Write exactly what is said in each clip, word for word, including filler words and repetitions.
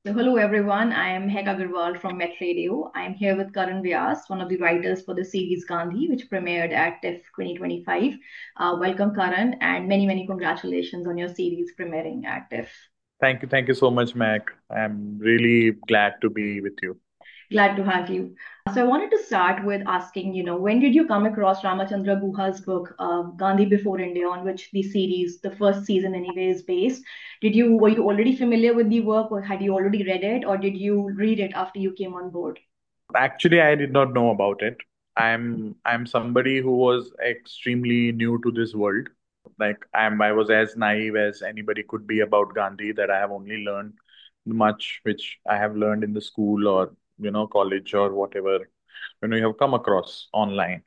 So, hello everyone. I am Hek Agarwal from Met Radio. I am here with Karan Vyas, one of the writers for the series Gandhi, which premiered at TIFF twenty twenty-five. Uh, welcome, Karan, and many, many congratulations on your series premiering at TIFF. Thank you. Thank you so much, Mac. I'm really glad to be with you. Glad to have you. So, I wanted to start with asking, you know, when did you come across Ramachandra Guha's book, uh, Gandhi Before India, on which the series, the first season anyway, is based? Did you were you already familiar with the work, or had you already read it, or did you read it after you came on board? Actually, I did not know about it. I'm I'm somebody who was extremely new to this world. Like I'm I was as naive as anybody could be about Gandhi, that I have only learned much which I have learned in the school or you know college or whatever you know you have come across online.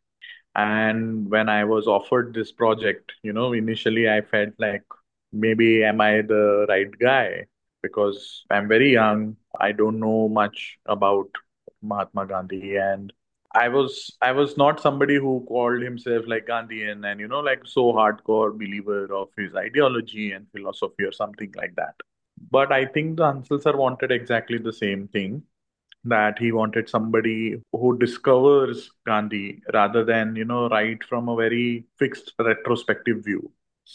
And when I was offered this project, you know, initially I felt like maybe am I the right guy? Because I'm very young. I don't know much about Mahatma Gandhi, and I was I was not somebody who called himself like Gandhian and you know like so hardcore believer of his ideology and philosophy or something like that. But I think the Hansel sir wanted exactly the same thing, that he wanted somebody who discovers Gandhi rather than, you know, write from a very fixed retrospective view.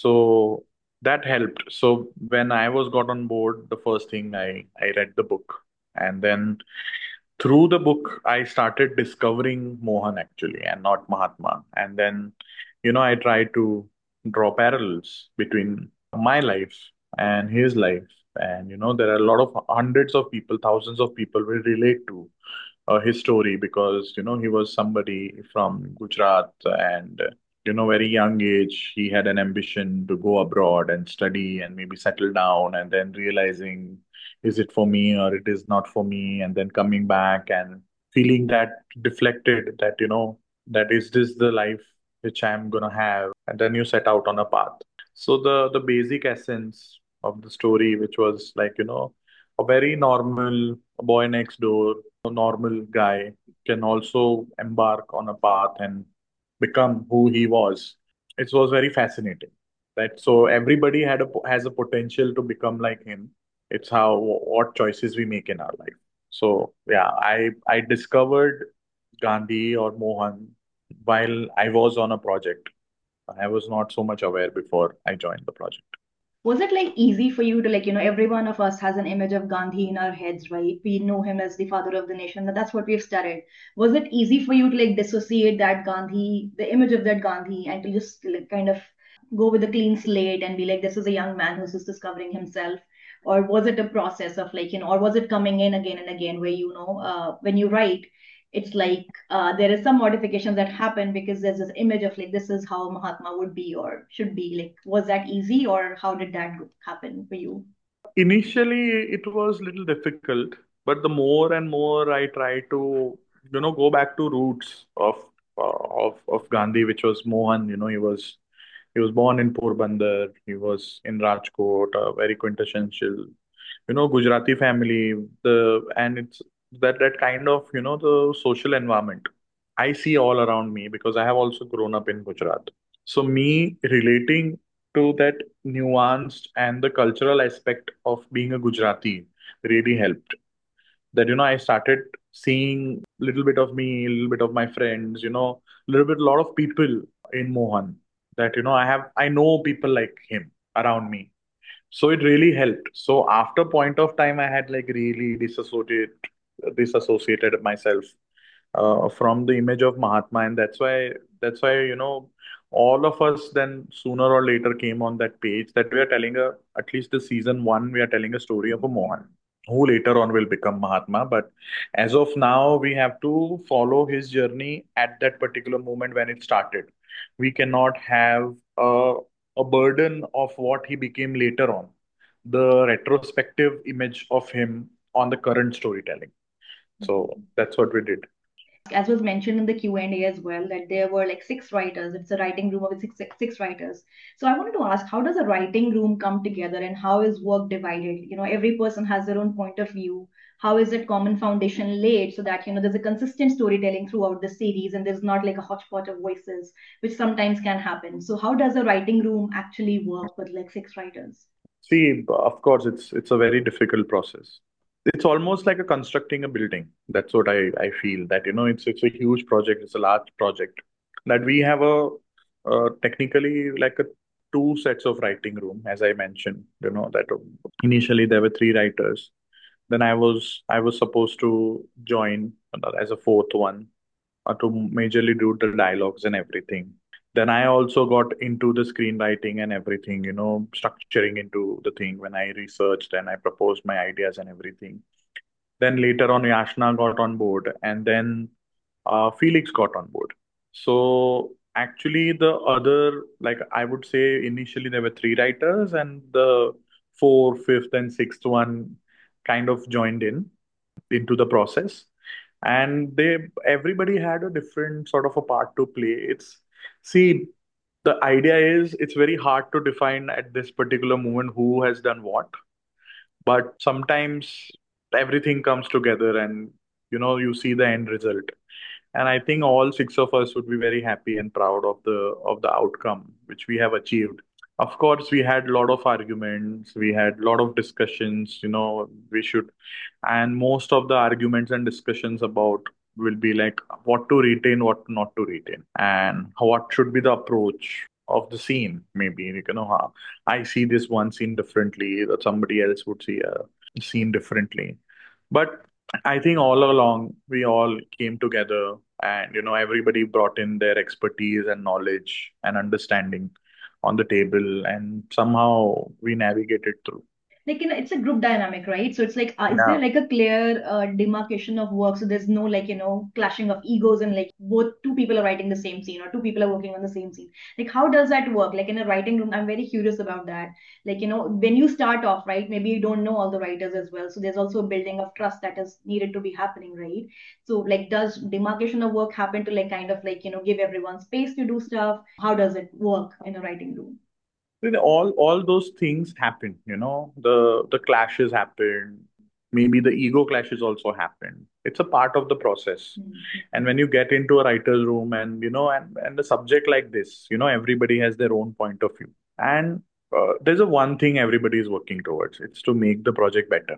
So that helped. So when I was got on board, the first thing I, I read the book. And then through the book, I started discovering Mohan actually and not Mahatma. And then, you know, I tried to draw parallels between my life and his life. And, you know, there are a lot of hundreds of people, thousands of people will relate to uh, his story because, you know, he was somebody from Gujarat and, you know, very young age, he had an ambition to go abroad and study and maybe settle down and then realizing is it for me or it is not for me, and then coming back and feeling that deflected that you know that is this the life which I'm gonna have, and then you set out on a path. So the the basic essence of the story, which was like you know a very normal boy next door, a normal guy, can also embark on a path and become who he was. It was very fascinating, right? So everybody had a has a potential to become like him. It's how what choices we make in our life. So yeah, I I discovered Gandhi or Mohan while I was on a project. I was not so much aware before I joined the project. Was it like easy for you to like, you know, every one of us has an image of Gandhi in our heads, right? We know him as the father of the nation, and that's what we've studied. Was it easy for you to like dissociate that Gandhi, the image of that Gandhi, and to just like kind of go with a clean slate and be like, this is a young man who's just discovering himself? Or was it a process of like, you know, or was it coming in again and again where, you know, uh, when you write, it's like uh, there is some modifications that happen because there's this image of like this is how Mahatma would be or should be. Like, was that easy or how did that happen for you? Initially, it was little difficult, but the more and more I try to, you know, go back to roots of uh, of of Gandhi, which was Mohan. You know, he was he was born in Porbandar. He was in Rajkot, a very quintessential, you know, Gujarati family. The and it's that that kind of you know the social environment I see all around me because I have also grown up in Gujarat. So me relating to that nuanced and the cultural aspect of being a Gujarati really helped. That you know I started seeing a little bit of me, a little bit of my friends, you know, a little bit, a lot of people in Mohan. That you know I have I know people like him around me, so it really helped. So after point of time, I had like really disassociated disassociated myself uh, from the image of Mahatma, and that's why that's why you know all of us then sooner or later came on that page that we are telling a at least the season one we are telling a story of a Mohan who later on will become Mahatma. But as of now, we have to follow his journey at that particular moment when it started. We cannot have a, a burden of what he became later on, the retrospective image of him on the current storytelling. So that's what we did. As was mentioned in the Q and A as well, that there were like six writers. It's a writing room of six, six, six writers. So I wanted to ask, how does a writing room come together and how is work divided? You know, every person has their own point of view. How is that common foundation laid so that, you know, there's a consistent storytelling throughout the series and there's not like a hodgepodge of voices, which sometimes can happen. So how does a writing room actually work with like six writers? See, of course, it's it's a very difficult process. it's almost like a constructing a building. That's what I, I feel that, you know, it's it's a huge project. It's a large project that we have a, uh technically like a two sets of writing room, as I mentioned, you know, that initially there were three writers. Then I was I was supposed to join as a fourth one, uh, to majorly do the dialogues and everything. Then I also got into the screenwriting and everything, you know, structuring into the thing when I researched and I proposed my ideas and everything. Then later on, Yashna got on board, and then uh, Felix got on board. So actually, the other, like I would say, initially there were three writers, and the fourth, fifth, and sixth one kind of joined in into the process, and they everybody had a different sort of a part to play. It's see, the idea is it's very hard to define at this particular moment who has done what, but sometimes everything comes together and you know you see the end result, and I think all six of us would be very happy and proud of the of the outcome which we have achieved. Of course, we had a lot of arguments, we had a lot of discussions, you know, we should, and most of the arguments and discussions about will be like what to retain, what not to retain, and what should be the approach of the scene. Maybe, you know, how I see this one scene differently, that somebody else would see a scene differently. But I think all along we all came together and you know everybody brought in their expertise and knowledge and understanding on the table, and somehow we navigated through. Like, you know, it's a group dynamic, right? So it's like, uh, is there Yeah. like a clear uh, demarcation of work? So there's no, like, you know, clashing of egos, and like both two people are writing the same scene or two people are working on the same scene. Like, how does that work? Like in a writing room, I'm very curious about that. Like, you know, when you start off, right, maybe you don't know all the writers as well. So there's also a building of trust that is needed to be happening, right? So like, does demarcation of work happen to like kind of like, you know, give everyone space to do stuff? How does it work in a writing room? Then all all those things happen, you know, the the clashes happen, maybe the ego clashes also happen. It's a part of the process. Mhm. And when you get into a writer's room and you know and and a subject like this, you know, everybody has their own point of view. And uh, there's a one thing everybody is working towards. It's to make the project better.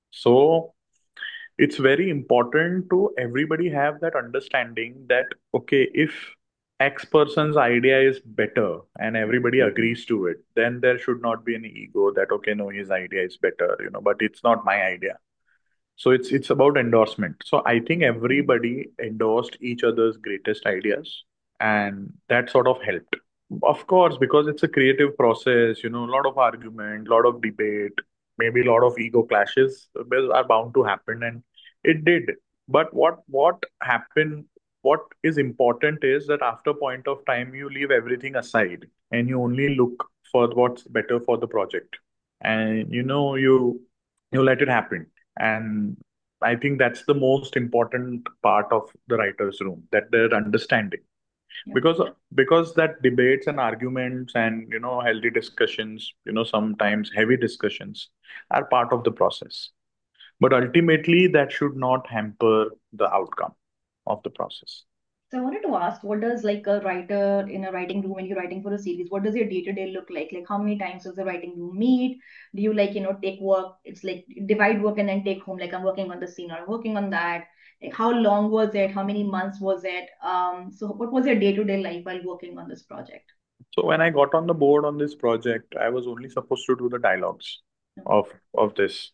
So it's very important to everybody have that understanding that okay, if X person's idea is better and everybody agrees to it, then there should not be any ego that okay, no, his idea is better, you know, but it's not my idea. So it's it's about endorsement. So I think everybody endorsed each other's greatest ideas, and that sort of helped. Of course, because it's a creative process, you know, a lot of argument, a lot of debate, maybe a lot of ego clashes will- are bound to happen, and it did. But what what happened, what is important is that after a point of time, you leave everything aside and you only look for what's better for the project, and you know you you let it happen. And I think that's the most important part of the writer's room, that their understanding, Yeah. because because that debates and arguments and you know healthy discussions, you know sometimes heavy discussions, are part of the process, but ultimately that should not hamper the outcome of the process. So I wanted to ask, what does like a writer in a writing room when you're writing for a series, what does your day to day look like? Like how many times does the writing room meet? Do you like, you know, take work? It's like divide work and then take home, like I'm working on the scene or I'm working on that. Like how long was it? How many months was it? Um, so what was your day to day life while working on this project? So when I got on the board on this project, I was only supposed to do the dialogues Okay. of of this.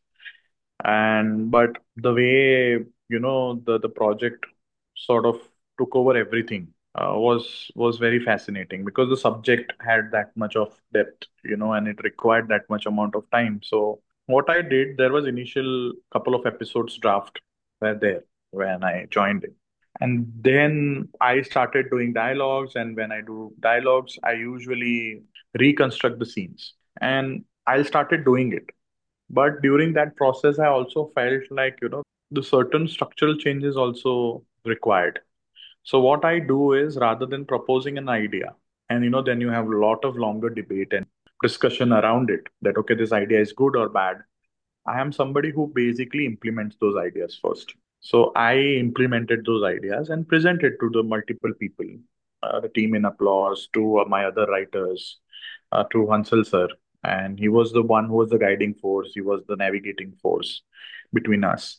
And but the way you know the the project sort of took over everything, uh, was was very fascinating because the subject had that much of depth, you know and it required that much amount of time. So what I did, there was initial couple of episodes draft were there when I joined it, and then I started doing dialogues, and when I do dialogues I usually reconstruct the scenes, and I started doing it. But during that process, I also felt like, you know, the certain structural changes also required. So what I do is rather than proposing an idea, and you know, then you have a lot of longer debate and discussion around it that okay, this idea is good or bad. I am somebody who basically implements those ideas first. So I implemented those ideas and presented to the multiple people, uh, the team in applause, to uh, my other writers, uh, to Hansel sir. And he was the one who was the guiding force. He was the navigating force. between us.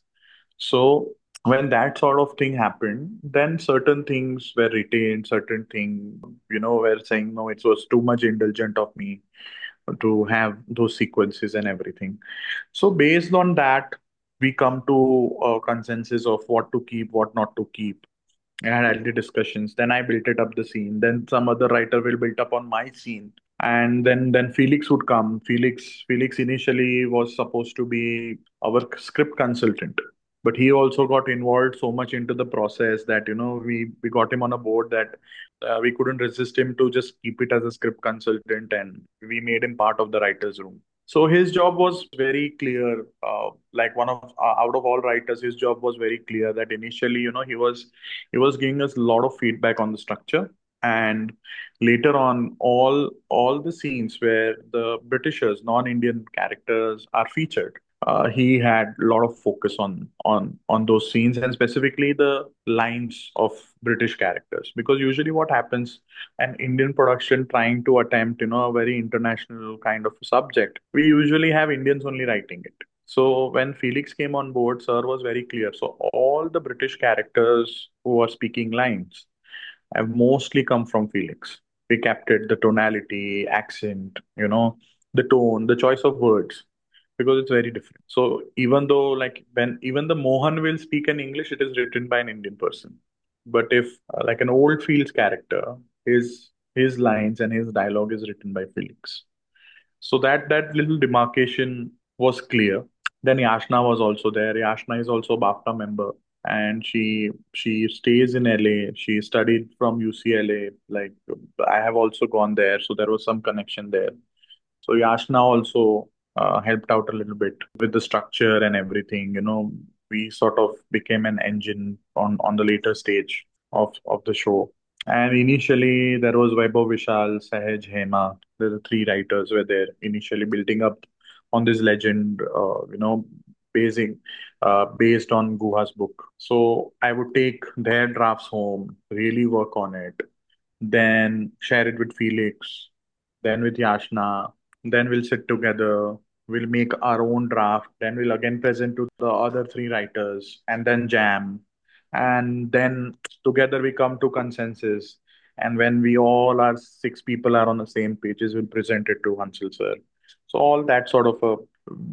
So when that sort of thing happened, then certain things were retained, certain things, you know, were saying, no, it was too much indulgent of me to have those sequences and everything. So based on that, we come to a consensus of what to keep, what not to keep. I had the discussions. Then I built it up the scene. Then some other writer will build up on my scene. And then then Felix would come. Felix Felix initially was supposed to be our script consultant, but he also got involved so much into the process that you know we we got him on a board that uh, we couldn't resist him to just keep it as a script consultant, and we made him part of the writers' room. So his job was very clear. Uh, like one of uh, out of all writers, his job was very clear. That initially, you know, he was he was giving us a lot of feedback on the structure, and later on, all all the scenes where the Britishers, non-Indian characters, are featured, uh, he had a lot of focus on on on those scenes and specifically the lines of British characters. Because usually, what happens, an Indian production trying to attempt, you know, a very international kind of subject, we usually have Indians only writing it. So when Felix came on board, Sir was very clear. So all the British characters who are speaking lines have mostly come from Felix. We captured the tonality, accent, you know, the tone, the choice of words, because it's very different. So even though like when even the Mohan will speak in English, it is written by an Indian person. But if uh, like an old Fields character, his his lines and his dialogue is written by Felix. So that that little demarcation was clear. Then Yashna was also there. Yashna is also a BAFTA member, and she she stays in L A. She studied from U C L A. Like I have also gone there, so there was some connection there. So Yashna also uh, helped out a little bit with the structure and everything. You know, we sort of became an engine on on the later stage of of the show. And initially, there was Vaibhav Vishal, Sahaj, Hema. The three writers were there initially building up on this legend, uh, you know, basing, uh, based on Guha's book. So I would take their drafts home, really work on it, then share it with Felix, then with Yashna, then we'll sit together, we'll make our own draft, then we'll again present to the other three writers, and then jam. And then together we come to consensus. And when we all are six people are on the same pages, we'll present it to Hansel sir. So all that sort of a,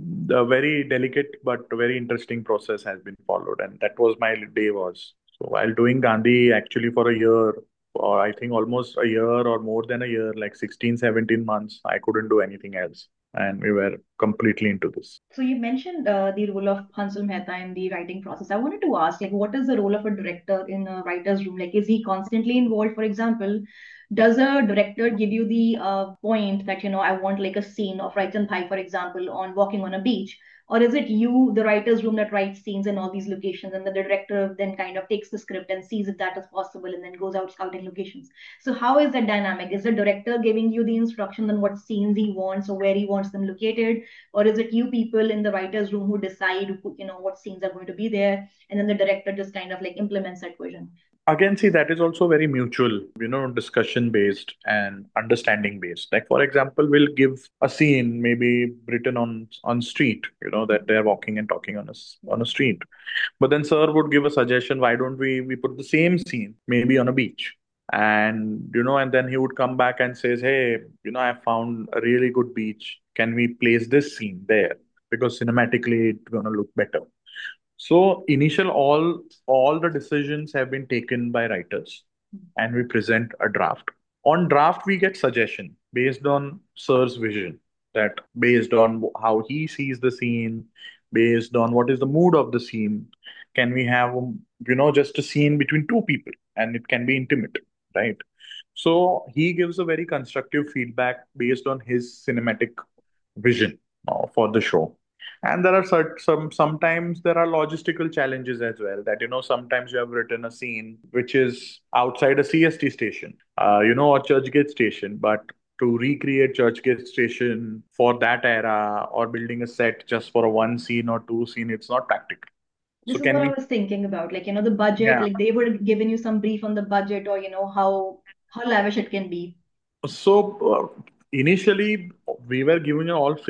a very delicate but very interesting process has been followed, and that was my day was. So while doing Gandhi actually for a year, or I think almost a year or more than a year, like sixteen, seventeen months, I couldn't do anything else. And we were completely into this. So you mentioned uh, the role of Hansel Mehta in the writing process. I wanted to ask, like, what is the role of a director in a writer's room? Like, is he constantly involved? For example, does a director give you the uh, point that, you know, I want like a scene of Rajan Thai, for example, on walking on a beach? Or is it you, the writer's room, that writes scenes in all these locations, and the director then kind of takes the script and sees if that is possible and then goes out scouting locations? So how is that dynamic? Is the director giving you the instruction on what scenes he wants or where he wants them located? Or is it you people in the writer's room who decide, you know, what scenes are going to be there, and then the director just kind of like implements that vision? Again, see, that is also very mutual, you know, discussion based and understanding based. Like, for example, we'll give a scene maybe written on on street, you know, that they're walking and talking on a s- on a street. But then sir would give a suggestion, why don't we we put the same scene maybe on a beach? And you know, and then he would come back and says, hey, you know, I found a really good beach. Can we place this scene there? Because cinematically it's gonna look better. So initial all all the decisions have been taken by writers, and we present a draft. On draft, we get suggestion based on Sir's vision, that based on how he sees the scene, based on what is the mood of the scene, can we have um, you know just a scene between two people and it can be intimate, right? So he gives a very constructive feedback based on his cinematic vision uh, for the show. And there are cert- some sometimes there are logistical challenges as well, that you know sometimes you have written a scene which is outside a C S T station, uh, you know, or Churchgate station, but to recreate Churchgate station for that era or building a set just for a one scene or two scene, it's not practical. So This is can what I we? was thinking about. Like, you know, the budget, Yeah. like they would have given you some brief on the budget, or, you know, how how lavish it can be. So uh, initially we were giving it all freehand.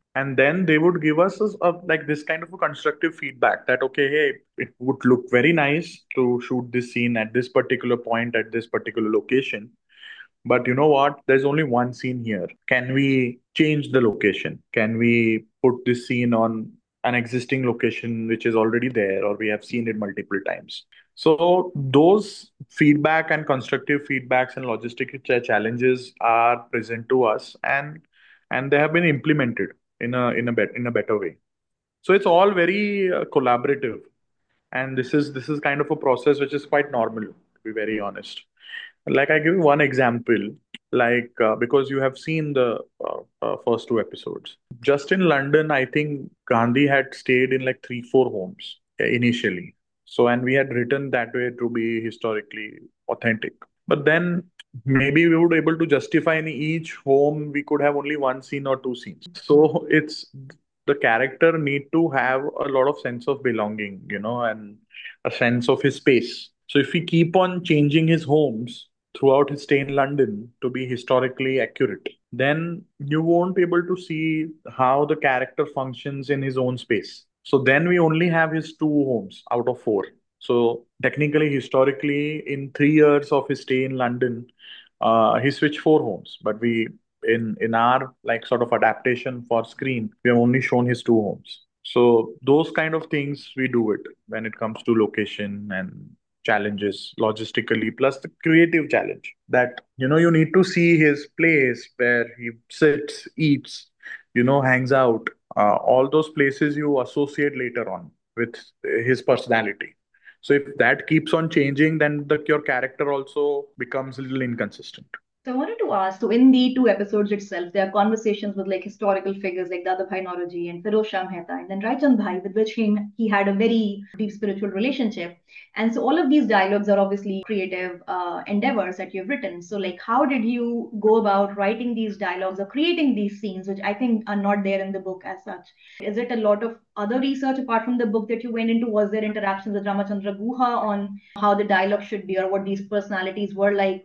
And then they would give us a, a- like this kind of a constructive feedback that, okay, hey, it would look very nice to shoot this scene at this particular point at this particular location. But you know what? There's only one scene here. Can we change the location? Can we put this scene on an existing location which is already there, or we have seen it multiple times? So those feedback and constructive feedbacks and logistic ch- challenges are present to us, and and they have been implemented in a in a bet in a better way. So it's all very uh, collaborative, and this is this is kind of a process which is quite normal, to be very honest. Like I give you one example, like uh, because you have seen the uh, uh, first two episodes. Just in London, I think Gandhi had stayed in like three, four homes uh, initially. So, and we had written that way to be historically authentic. But then maybe we would able to justify in each home we could have only one scene or two scenes. So it's the character need to have a lot of sense of belonging, you know, and a sense of his space. So if we keep on changing his homes throughout his stay in London to be historically accurate, then you won't be able to see how the character functions in his own space. So then we only have his two homes out of four. So technically, historically, in three years of his stay in London, uh, he switched four homes. But we, in in our like sort of adaptation for screen, we have only shown his two homes. So those kind of things we do it when it comes to location and challenges logistically, plus the creative challenge that you know you need to see his place where he sits, eats, you know, hangs out. Uh, all those places you associate later on with his personality. So if that keeps on changing, then the your character also becomes a little inconsistent. So I wanted to ask, so in the two episodes itself, there are conversations with like historical figures like Dada Bhai Naoroji and Feroz Shah Mehta, and then Raichand Bhai, with which he, he had a very deep spiritual relationship. And so all of these dialogues are obviously creative uh, endeavors that you've written. So like, how did you go about writing these dialogues or creating these scenes, which I think are not there in the book as such? Is it a lot of other research apart from the book that you went into? Was there interactions with Ramachandra Guha on how the dialogue should be or what these personalities were like?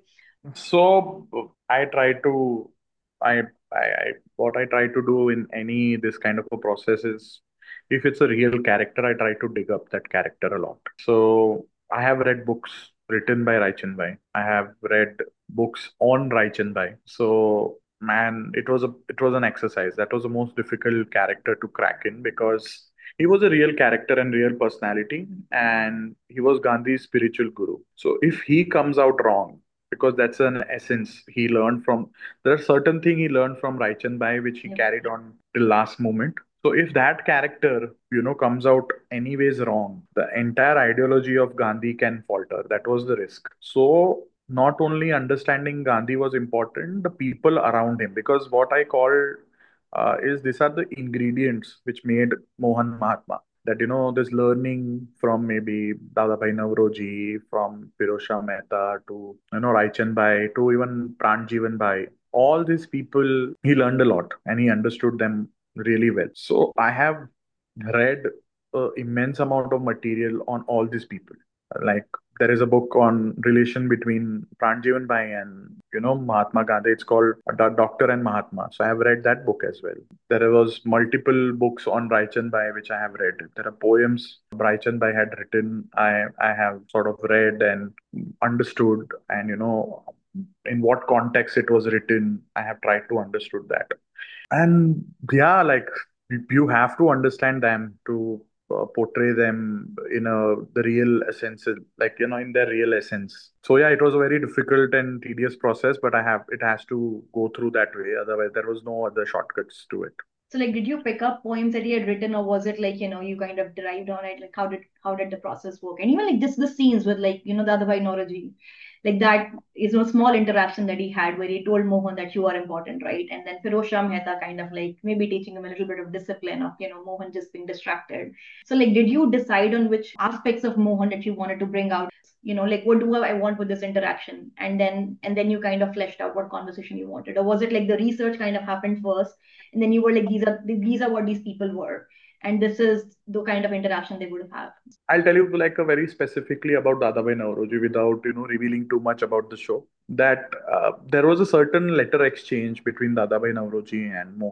So I try to, I, I, I, what I try to do in any this kind of a process is, if it's a real character, I try to dig up that character a lot. So I have read books written by Raichand Bhai. I have read books on Raichand Bhai. So man, it was a, it was an exercise. That was the most difficult character to crack in because he was a real character and real personality, and he was Gandhi's spiritual guru. So if he comes out wrong, because that's an essence he learned from. There are certain things he learned from Raichand Bhai which he Yep. carried on till last moment. So if that character, you know, comes out anyways wrong, the entire ideology of Gandhi can falter. That was the risk. So not only understanding Gandhi was important, the people around him, because what I call uh, is these are the ingredients which made Mohan Mahatma. That you know, this learning from maybe Dadabhai Navroji, from Pirosha Mehta to you know Raichand Bhai to even Pranjivan Bhai, all these people he learned a lot and he understood them really well. So I have read uh, immense amount of material on all these people. Like there is a book on relation between Pranjivan Bhai and you know Mahatma Gandhi. It's called Do- Doctor and Mahatma. So I have read that book as well. There was multiple books on Raichand Bhai which I have read. There are poems Raichand Bhai had written. I I have sort of read and understood, and you know in what context it was written. I have tried to understood that. And yeah, like you have to understand them to uh, portray them in a the real essence, like you know, in their real essence. So yeah, it was a very difficult and tedious process, but I have it has to go through that way. Otherwise, there was no other shortcuts to it. So like, did you pick up poems that he had written, or was it like, you know, you kind of derived on it? Like, how did how did the process work? And even like just the scenes with like, you know, the other by Noraji, like that is a small interaction that he had where he told Mohan that you are important, right? And then Firoz Shah Mehta kind of like maybe teaching him a little bit of discipline of, you know, Mohan just being distracted. So like, did you decide on which aspects of Mohan that you wanted to bring out? You know, like what do I want with this interaction? And then and then you kind of fleshed out what conversation you wanted, or was it like the research kind of happened first? And then you were like, these are these are what these people were, and this is the kind of interaction they would have. I'll tell you like a very specifically about Dadabhai Naoroji without you know revealing too much about the show. That uh, there was a certain letter exchange between Dadabhai Naoroji and Mohan.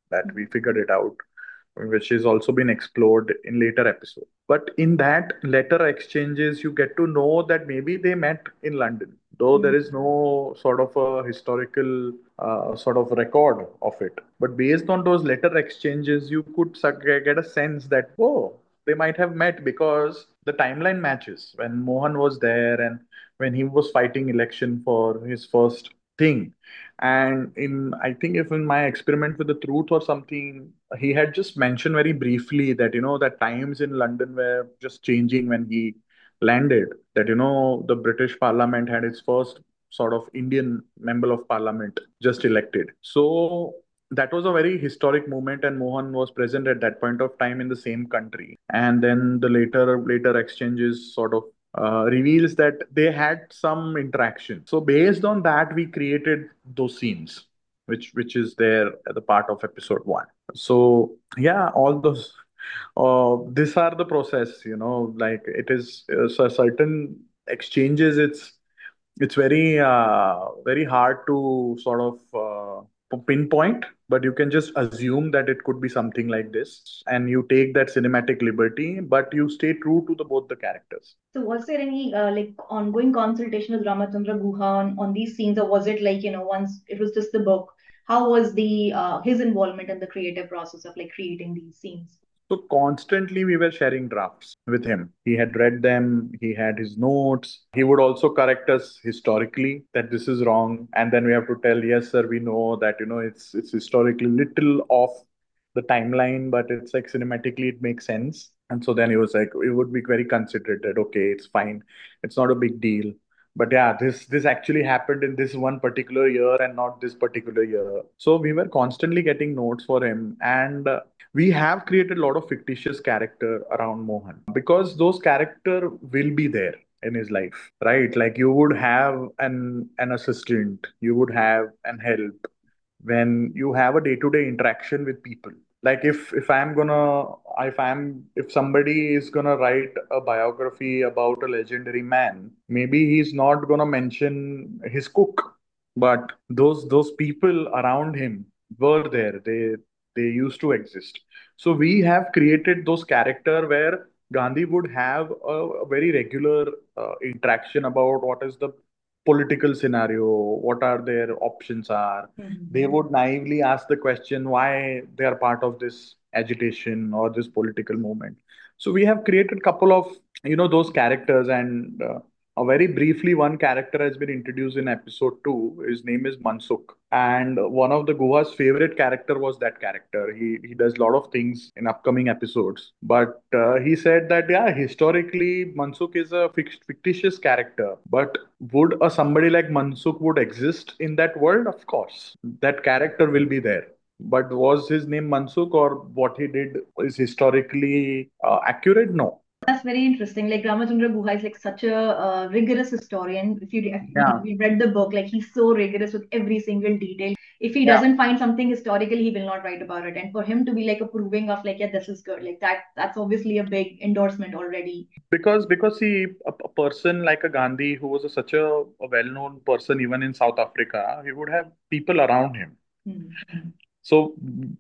that we figured it out, which is also been explored in later episodes. But in that letter exchanges, you get to know that maybe they met in London, though there is no sort of a historical uh, sort of record of it. But based on those letter exchanges, you could sug- get a sense that, oh, they might have met because the timeline matches when Mohan was there and when he was fighting election for his first thing. And in, I think if in my experiment with the truth or something, he had just mentioned very briefly that, you know, that times in London were just changing when he landed. That, you know, the British Parliament had its first sort of Indian member of Parliament just elected. So that was a very historic moment, and Mohan was present at that point of time in the same country. And then the later later exchanges sort of uh, reveals that they had some interaction. So based on that, we created those scenes, which which is there at the part of episode one. So yeah, all those. Uh, these are the process, you know, like it is uh, so certain exchanges. It's it's very uh, very hard to sort of uh, pinpoint, but you can just assume that it could be something like this, and you take that cinematic liberty, but you stay true to the both the characters. So was there any uh, like ongoing consultation with Ramachandra Guha on, on these scenes, or was it like, you know, once it was just the book? How was the uh, his involvement in the creative process of like creating these scenes? So constantly we were sharing drafts with him. He had read them, he had his notes. He would also correct us historically that this is wrong. And then we have to tell, yes, sir, we know that, you know, it's it's historically little off the timeline, but it's like cinematically it makes sense. And so then he was like, it would be very considerate that okay, it's fine. It's not a big deal. But yeah, this this actually happened in this one particular year and not this particular year. So we were constantly getting notes for him. And uh, we have created a lot of fictitious character around Mohan because those character will be there in his life, right? Like you would have an an assistant, you would have an help when you have a day-to-day interaction with people. Like if if I'm gonna if I'm if somebody is gonna write a biography about a legendary man, maybe he's not gonna mention his cook, but those those people around him were there. They they used to exist. So we have created those character where Gandhi would have a, a very regular uh, interaction about what is the political scenario, what are their options are. They Mhm. would naively ask the question why they are part of this agitation or this political movement. So we have created couple of, you know, those characters. And uh, uh, very briefly, one character has been introduced in episode two. His name is Mansukh, and one of the Goa's favorite character was that character. He he does a lot of things in upcoming episodes, but uh, he said that yeah, historically Mansukh is a fict- fictitious character, but would a somebody like Mansukh would exist in that world? Of course, that character will be there. But was his name Mansukh or what he did is historically uh, accurate? No. That's very interesting. Like Ramachandra Guha is like such a uh, rigorous historian. If you if Yeah. you read the book, like he's so rigorous with every single detail. If he Yeah. doesn't find something historical, he will not write about it. And for him to be like approving of like, yeah, this is good, like that, that's obviously a big endorsement already. Because because he a, a person like a Gandhi who was a, such a, a well-known person even in South Africa, he would have people around him. Mhm. So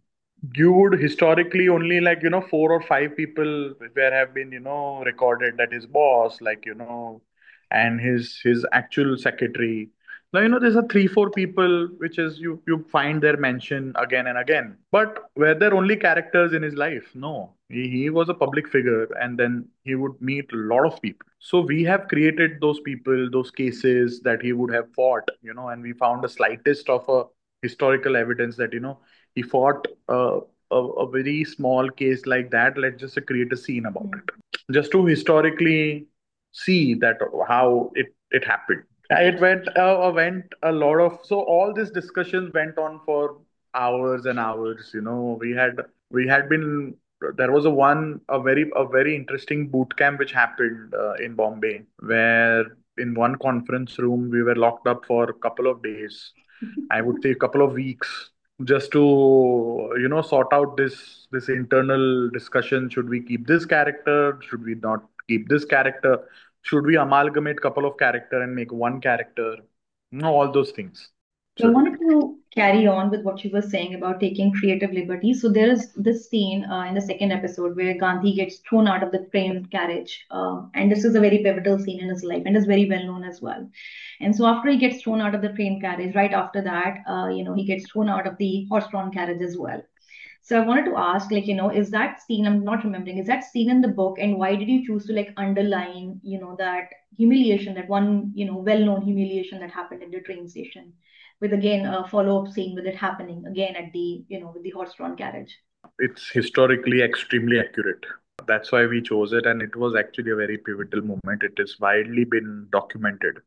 you would historically only like, you know, four or five people where have been, you know, recorded that his boss, like, you know, and his his actual secretary. Now, you know, there's a three, four people which is you you find their mention again and again. But were there only characters in his life? No. He, he was a public figure and then he would meet a lot of people. So we have created those people, those cases that he would have fought, you know, and we found the slightest of a historical evidence that, you know, he fought uh, a, a very small case like that. Let's just create a scene about Mhm. it, just to historically see that how it it happened. Yeah, it went uh, uh, went a lot of so all these discussions went on for hours and hours. You know, we had we had been there was a one a very a very interesting boot camp which happened uh, in Bombay, where in one conference room we were locked up for a couple of days. I would say a couple of weeks, just to you know sort out this this internal discussion. Should we keep this character? Should we not keep this character? Should we amalgamate couple of character and make one character? You know, all those things. So I wanted Absolutely. to carry on with what you were saying about taking creative liberty. So there is this scene uh, in the second episode where Gandhi gets thrown out of the train carriage, uh, and this is a very pivotal scene in his life, and is very well known as well. And so after he gets thrown out of the train carriage, right after that, uh, you know, he gets thrown out of the horse-drawn carriage as well. So I wanted to ask, like, you know, is that scene, I'm not remembering, is that scene in the book, and why did you choose to like underline, you know, that humiliation, that one, you know, well-known humiliation that happened at the train station, with again a follow-up scene with it happening again at the, you know, with the horse-drawn carriage. It's historically extremely accurate. That's why we chose it, and it was actually a very pivotal moment. It is widely been documented.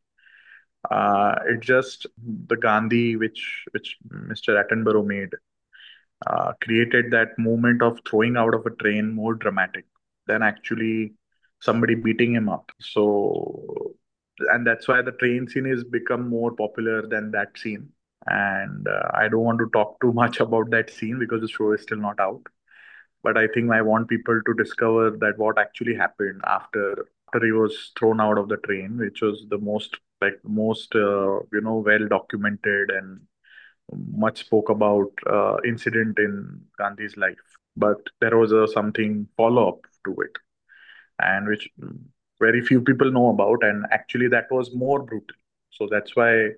Uh, it just the Gandhi which which mister Attenborough made uh, created that moment of throwing out of a train more dramatic than actually somebody beating him up. So, and that's why the train scene has become more popular than that scene. And uh, I don't want to talk too much about that scene because the show is still not out. But I think I want people to discover that what actually happened after after he was thrown out of the train, which was the most like most uh, you know well documented and much spoke about uh, incident in Gandhi's life. But there was a something follow up to it, and which mm, very few people know about, and actually that was more brutal. So that's why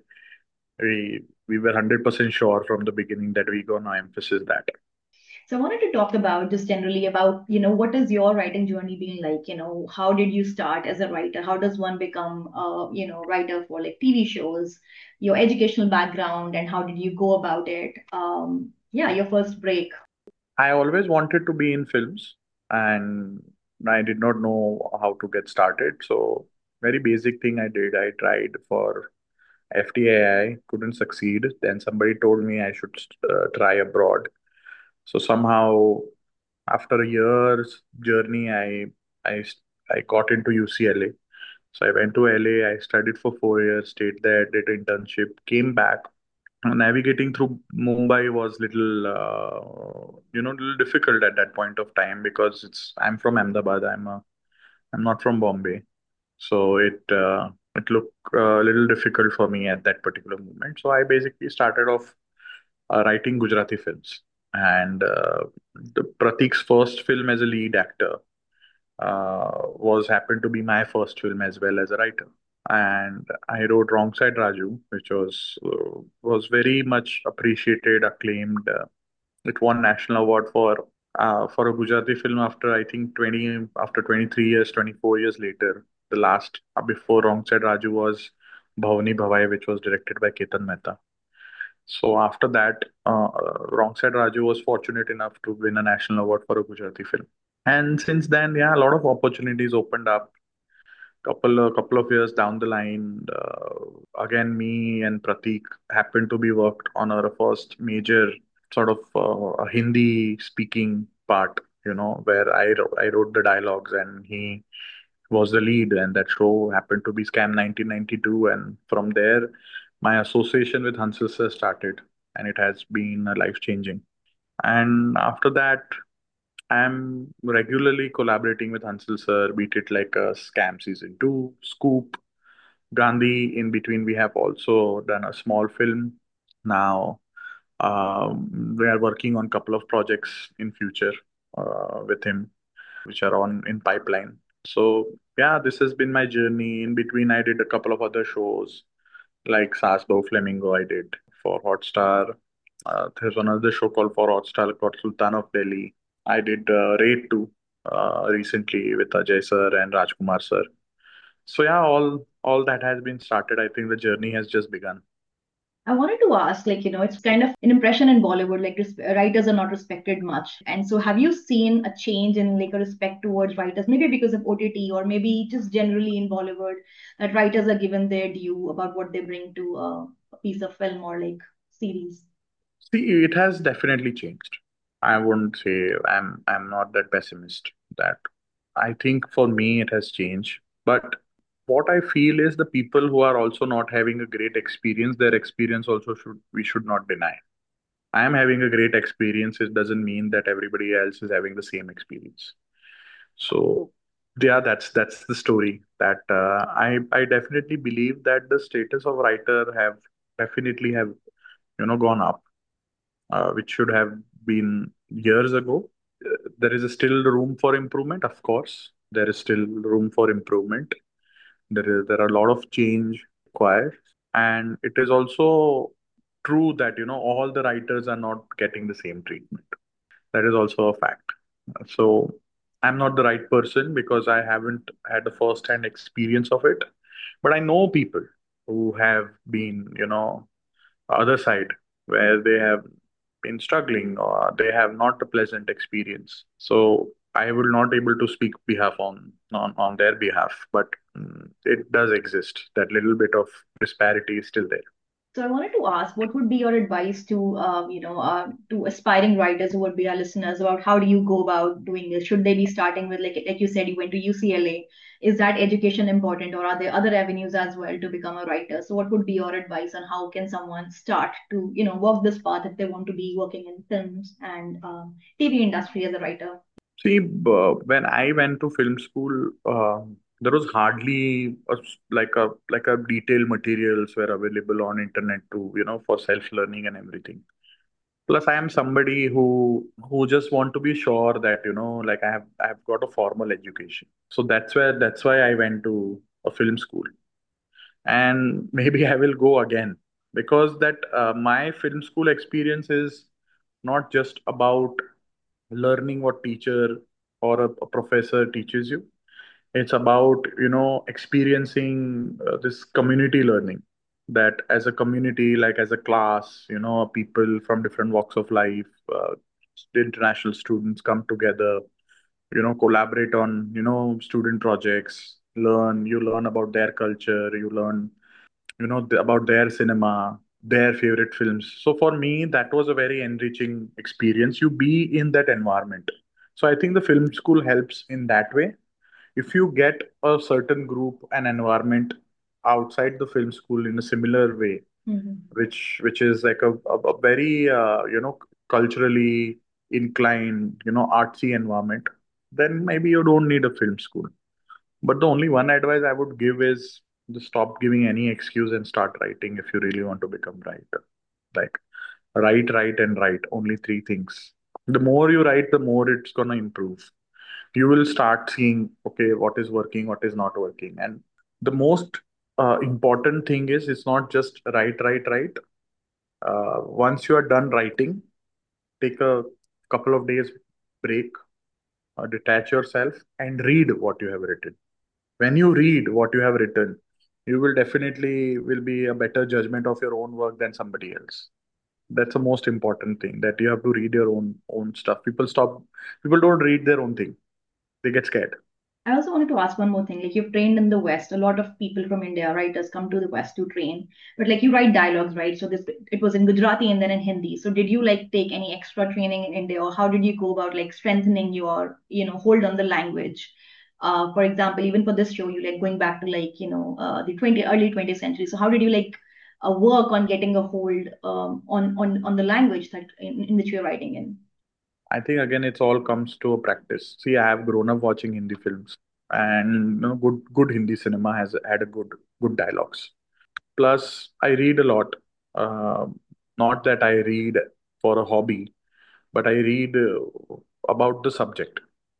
we we were one hundred percent sure from the beginning that we gonna emphasize that. So I wanted to talk about just generally about, you know, what is your writing journey been like? You know, how did you start as a writer? How does one become a, you know, writer for like T V shows? Your educational background and how did you go about it? Um, yeah, your first break. I always wanted to be in films, and I did not know how to get started. So very basic thing I did. I tried for F T A I, couldn't succeed. Then somebody told me I should uh, try abroad. So somehow, after a year's journey, I I I got into U C L A. So I went to L A. I studied for four years, stayed there, did internship, came back. Navigating through Mumbai was little, uh, you know, little difficult at that point of time because it's I'm from Ahmedabad. I'm a I'm not from Bombay, so it uh, it looked uh, a little difficult for me at that particular moment. So I basically started off uh, writing Gujarati films, and uh, the Pratik's first film as a lead actor uh, was happened to be my first film as well as a writer. And I wrote Wrong Side Raju, which was uh, was very much appreciated, acclaimed. Uh, it won national award for uh, for a Gujarati film after I think twenty after twenty-three years, twenty-four years later. The last uh, before Wrong Side Raju was Bhavani Bhavai, which was directed by Ketan Mehta. So after that, uh, uh, Wrong Side Raju was fortunate enough to win a national award for a Gujarati film. And since then, yeah, a lot of opportunities opened up. Couple a couple of years down the line, uh, again, me and Pratik happened to be worked on our first major sort of uh, a Hindi speaking part, you know, where I wrote, I wrote the dialogues and he was the lead, and that show happened to be Scam nineteen ninety-two, and from there, my association with Hansel sir started, and it has been life changing. And after that, I'm regularly collaborating with Hansel sir, be it like a Scam Season two, Scoop, Gandhi. In between, we have also done a small film. Now, um, we are working on a couple of projects in future uh, with him, which are on in pipeline. So, yeah, this has been my journey. In between, I did a couple of other shows like Saas Bahoo Flamingo, I did for Hotstar. Uh, there's another show called for Hotstar called Sultan of Delhi. I did uh, Raid two uh, recently with Ajay sir and Rajkumar sir. So yeah, all all that has been started. I think the journey has just begun. I wanted to ask, like, you know, it's kind of an impression in Bollywood, like res- writers are not respected much. And so have you seen a change in like a respect towards writers, maybe because of O T T or maybe just generally in Bollywood, that writers are given their due about what they bring to a, a piece of film or like series? See, it has definitely changed. I wouldn't say I'm I'm not that pessimist that I think for me it has changed. But what I feel is the people who are also not having a great experience, their experience also should we should not deny. I am having a great experience. It doesn't mean that everybody else is having the same experience. So yeah, that's that's the story. That uh, I I definitely believe that the status of writer have definitely have you know, gone up, uh, which should have been years ago. Uh, There is still room for improvement, of course. There is still room for improvement. There is there are a lot of change required, and it is also true that you know all the writers are not getting the same treatment. That is also a fact. So I'm not the right person because I haven't had a first-hand experience of it, but I know people who have been, you know, other side where they have been struggling or they have not a pleasant experience. So I will not able to speak behalf on on, on their behalf, but mm, it does exist. That little bit of disparity is still there. So I wanted to ask, what would be your advice to, um, you know, uh, to aspiring writers who would be our listeners about how do you go about doing this? Should they be starting with, like, like you said, you went to U C L A. Is that education important, or are there other avenues as well to become a writer? So what would be your advice on how can someone start to, you know, walk this path if they want to be working in films and um, T V industry as a writer? See, uh, when I went to film school, uh, there was hardly a, s- like a like a detailed materials were available on internet to you know for self learning and everything. Plus, I am somebody who who just want to be sure that you know like I have I have got a formal education. So that's where that's why I went to a film school, and maybe I will go again because that uh, my film school experience is not just about learning what teacher or a, a professor teaches you. It's about you know experiencing uh, this community learning, that as a community, like as a class, you know people from different walks of life, uh, international students come together, you know collaborate on you know student projects, learn you learn about their culture, you learn you know th- about their cinema, their favorite films. So for me that was a very enriching experience, you be in that environment. So I think the film school helps in that way. If you get a certain group and environment outside the film school in a similar way, Mhm. which which is like a, a, a very uh, you know culturally inclined, you know artsy environment, then maybe you don't need a film school. But the only one advice I would give is just stop giving any excuse and start writing if you really want to become writer. Like write, write, and write. Only three things. The more you write, the more it's gonna improve. You will start seeing, okay, what is working, what is not working. And the most uh, important thing is it's not just write, write, write. Uh, once you are done writing, take a couple of days break, uh, detach yourself, and read what you have written. When you read what you have written, you will definitely will be a better judgment of your own work than somebody else. That's the most important thing, that you have to read your own own stuff. People stop people don't read their own thing. They get scared. I also wanted to ask one more thing. Like you've trained in the West, a lot of people from India, writers, come to the West to train. But like you write dialogues, right? So this it was in Gujarati and then in Hindi. So did you like take any extra training in India, or how did you go about like strengthening your, you know, hold on the language? Uh, for example, even for this show, you like going back to like, you know, uh, the twenty early twentieth century. So how did you like uh, work on getting a hold um, on on on the language that in, in which you're writing in? I think again it's all comes to a practice. See, I have grown up watching Hindi films, and you know, good good Hindi cinema has had a good good dialogues. Plus, I read a lot. Uh, Not that I read for a hobby, but I read uh, about the subject.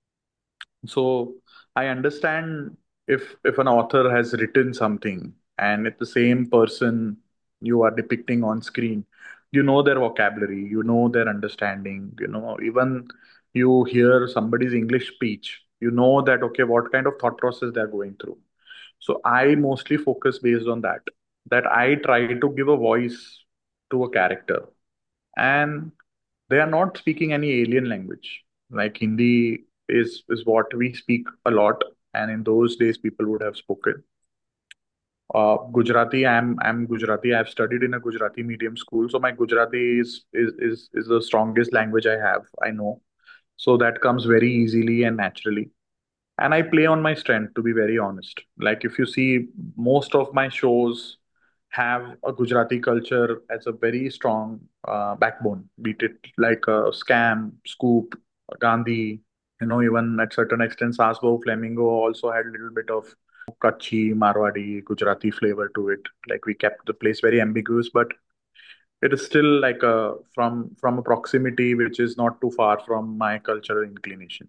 So I understand if if an author has written something and it's the same person you are depicting on screen, you know their vocabulary, you know their understanding, you know, even you hear somebody's English speech, you know that okay, what kind of thought process they're going through. So I mostly focus based on that, that I try to give a voice to a character. And they are not speaking any alien language. Like Hindi is is what we speak a lot, and in those days people would have spoken. Uh, Gujarati, I'm I'm Gujarati. I've studied in a Gujarati medium school, so my Gujarati is is is is the strongest language I have. I know, so that comes very easily and naturally. And I play on my strength, to be very honest. Like if you see, most of my shows have a Gujarati culture as a very strong uh, backbone. Be it like a Scam, Scoop, Gandhi, you know, even at certain extent, Sasbo, Flamingo also had a little bit of Kutchi, Marwadi, Gujarati flavor to it. Like we kept the place very ambiguous, but it is still like a from from a proximity which is not too far from my cultural inclination.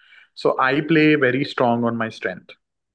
So I play very strong on my strength.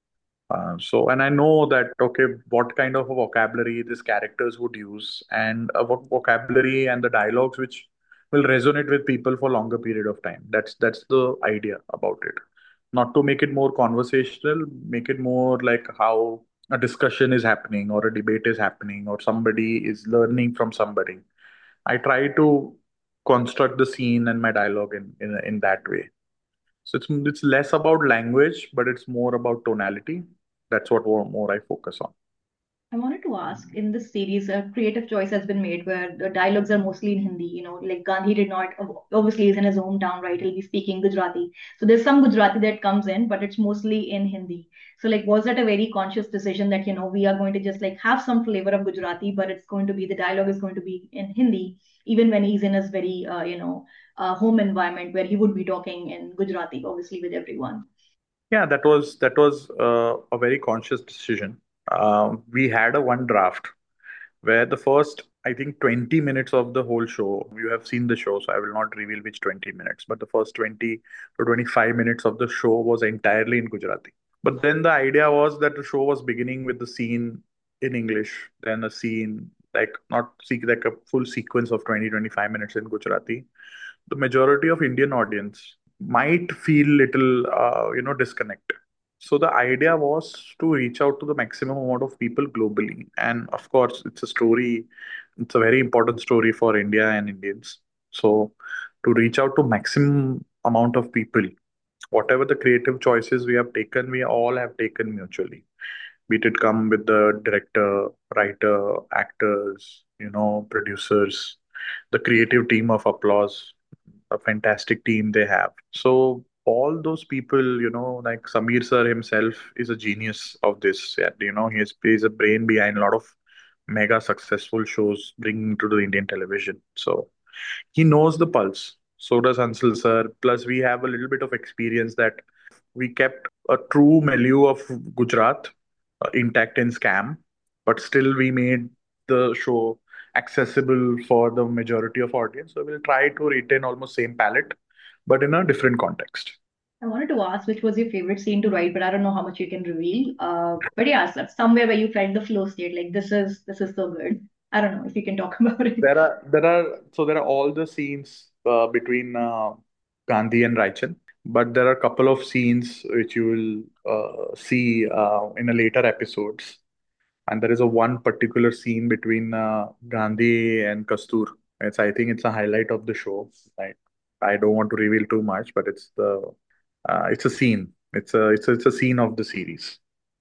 Uh, so, and I know that, okay, what kind of a vocabulary these characters would use, and uh, what vocabulary and the dialogues which will resonate with people for longer period of time. That's that's the idea about it. Not to make it more conversational, make it more like how a discussion is happening or a debate is happening or somebody is learning from somebody. I try to construct the scene and my dialogue in in, in that way. So it's it's less about language, but it's more about tonality. That's what more, more I focus on. I wanted to ask, in this series, a creative choice has been made where the dialogues are mostly in Hindi. You know, like Gandhi did not, obviously, he's in his hometown, right? He'll be speaking Gujarati. So there's some Gujarati that comes in, but it's mostly in Hindi. So, like, was that a very conscious decision that, you know, we are going to just like have some flavor of Gujarati, but it's going to be the dialogue is going to be in Hindi, even when he's in his very, uh, you know, uh, home environment where he would be talking in Gujarati, obviously, with everyone. Yeah, that was that was uh, a very conscious decision. Uh, we had a one draft where the first, I think, twenty minutes of the whole show, you have seen the show, so I will not reveal which twenty minutes, but the first twenty to twenty-five minutes of the show was entirely in Gujarati. But then the idea was that the show was beginning with the scene in English, then a scene like not see like a full sequence of twenty twenty-five minutes in Gujarati. The majority of Indian audience might feel little, uh, you know, disconnect. So the idea was to reach out to the maximum amount of people globally, and of course, it's a story. It's a very important story for India and Indians. So to reach out to maximum amount of people, whatever the creative choices we have taken, we all have taken mutually. Be it come with the director, writer, actors, you know, producers, the creative team of Applause, a fantastic team they have. So all those people, you know, like Samir sir himself is a genius of this. Yeah, you know, he is he's a brain behind a lot of mega successful shows bringing to the Indian television. So he knows the pulse. So does Ansel sir. Plus, we have a little bit of experience that we kept a true milieu of Gujarat uh, intact in Scam, but still we made the show accessible for the majority of audience. So we'll try to retain almost same palette, but in a different context. I wanted to ask which was your favorite scene to write, but I don't know how much you can reveal. Uh, but yeah, so somewhere where you felt the flow state, like this is this is so good. I don't know if you can talk about it. There are there are so there are all the scenes uh, between uh, Gandhi and Raichan, but there are a couple of scenes which you will uh, see uh, in a later episodes. And there is a one particular scene between uh, Gandhi and Kastur. It's I think it's a highlight of the show. Like I don't want to reveal too much, but it's the uh, it's a scene. It's a it's a, it's a scene of the series.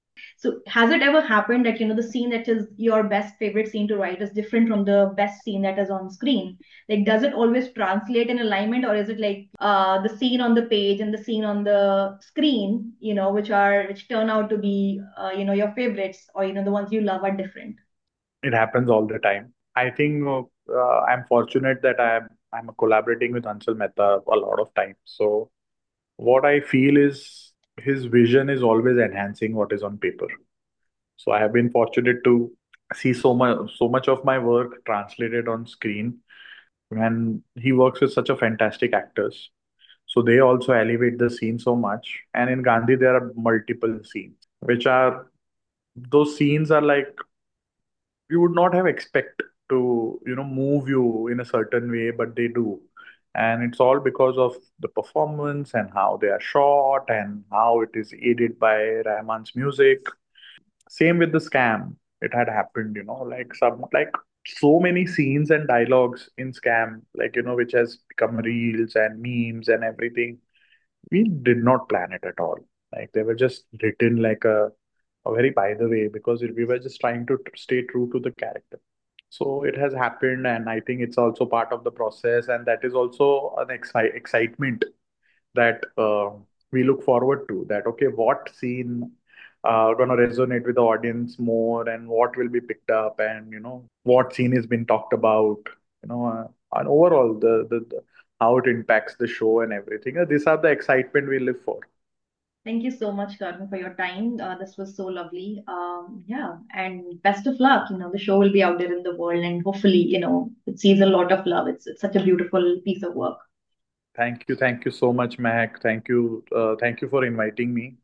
So has it ever happened that you know the scene that is your best favorite scene to write is different from the best scene that is on screen? Like, does it always translate in alignment, or is it like uh, the scene on the page and the scene on the screen, you know, which are which turn out to be uh, you know your favorites, or you know the ones you love are different? It happens all the time. I think uh, uh, I'm fortunate that I'm I'm collaborating with Ansel Mehta a lot of times. So what I feel is his vision is always enhancing what is on paper. So I have been fortunate to see so much so much of my work translated on screen, and he works with such a fantastic actors. So they also elevate the scene so much. And in Gandhi, there are multiple scenes, which are those scenes are like you would not have expect to, you know, move you in a certain way, but they do. And it's all because of the performance and how they are shot and how it is aided by Rahman's music. Same with the scam. It had happened, you know, like some like so many scenes and dialogues in scam, like you know, which has become reels and memes and everything. We did not plan it at all. Like they were just written like a, a very by the way because we were just trying to t- stay true to the character. So it has happened, and I think it's also part of the process, and that is also an exci- excitement that uh, we look forward to. That okay, what scene uh, gonna resonate with the audience more, and what will be picked up, and you know what scene has been talked about, you know, uh, and overall the, the the how it impacts the show and everything. Uh, these are the excitement we live for. Thank you so much, Karan, for your time. Uh, this was so lovely. Um, yeah, and best of luck. You know, the show will be out there in the world, and hopefully, you know, it sees a lot of love. It's it's such a beautiful piece of work. Thank you, thank you so much, Mahak. Thank you, uh, thank you for inviting me.